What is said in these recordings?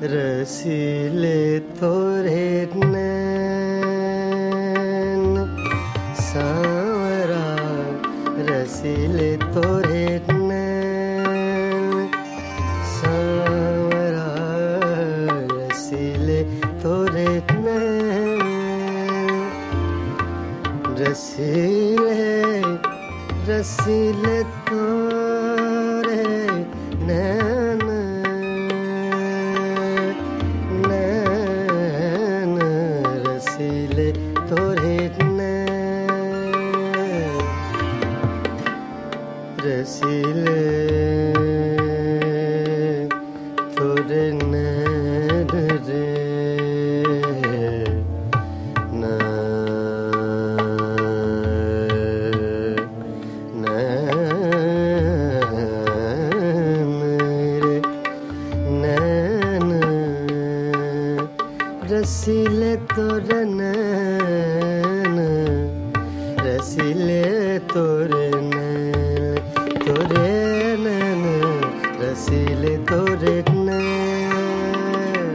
रसीले तोरे नैन सांवरा, रसीले तोरे नैन सांवरा, रसीले तोरे नैन, रसीले रसीले तोरे नैन, नैन रसीले तोरे नैन, रसीले तोरे नैन रे रसीले तोरे नैन, रसीले तोरे नैन, तोरे नैन, रसीले तोरे नैन,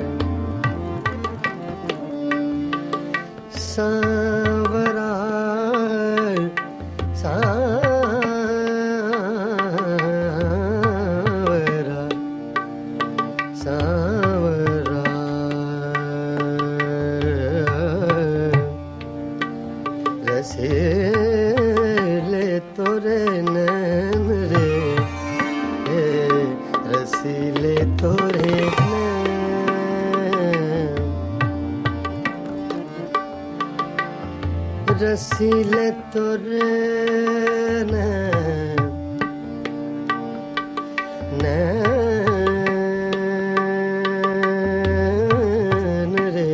सांवरा सांवरा सांवरा, रसीले तोरे नैन रे, रसीले तोरे नैन, रसीले तोरे नैन, नैन रे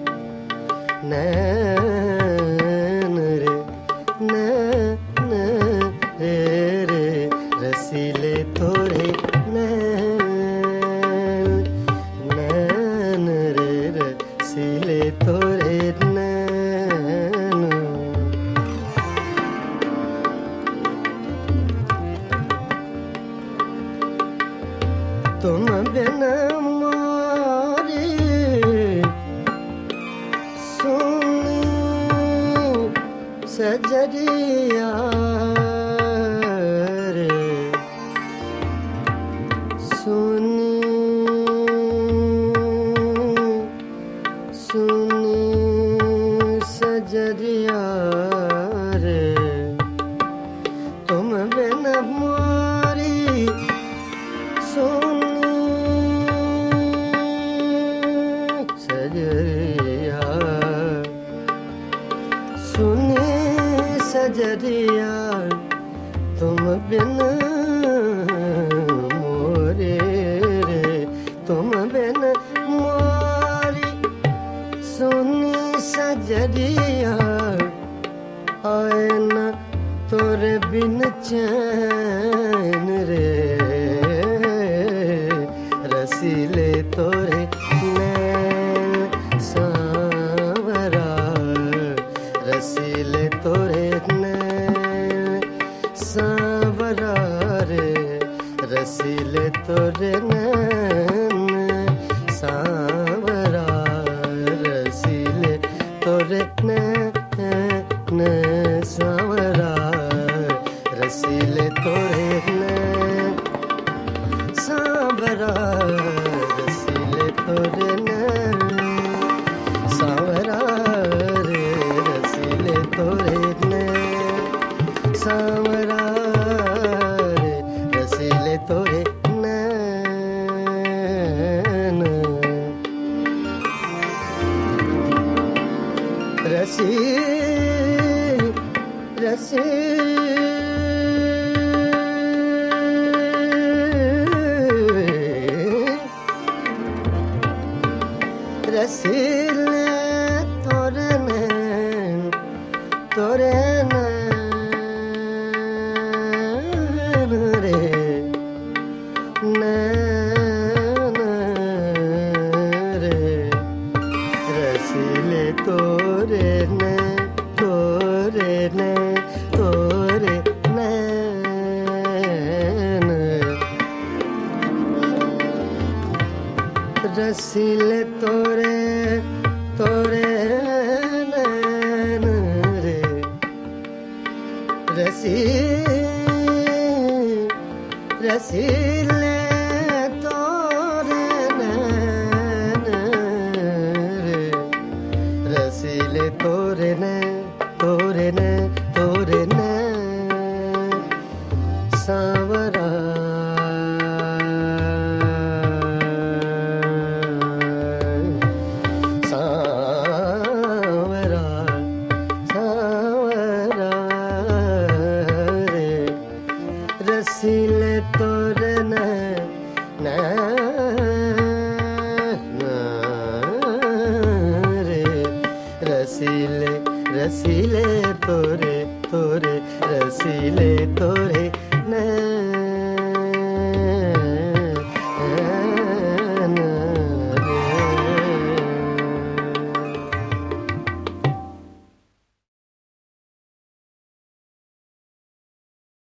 नैन रे नैन रे रे, रसीले तोरे नैन, नैन रे रसीले तोरे नैन, तुम बिन मोरी सुनी सजरिया रे, सुनी सुनी सजरिया रे, तुम बिन मोरी सुनी सजरिया, सुनी सजरिया, तुम बिन मोरे रे, तुम बिन मोरी सुनी सजरिया, आए न तोरे बिन चैन रे, रसीले तोरे नैन सांवरा, रसीले तोरे नैन सांवरा रे, रसीले तोरे नैन सांवरा, रसीले तोरे नैन सांवरा, रसीले तोरे नैन सांवरा, रसीले तोरे नैन सांवरा रे, रसीले तोरे नैन सांवरा रे, रसीले तोरे नैन। रसीले तोरे तोरे नैन रे रसीले तोरे नैन रे रसीले तोरे नैन तोरे नैन तोरे नैन सांवरा रसीले तोरे नैन रे रसीले रसीले तोरे तोरे रसीले तोरे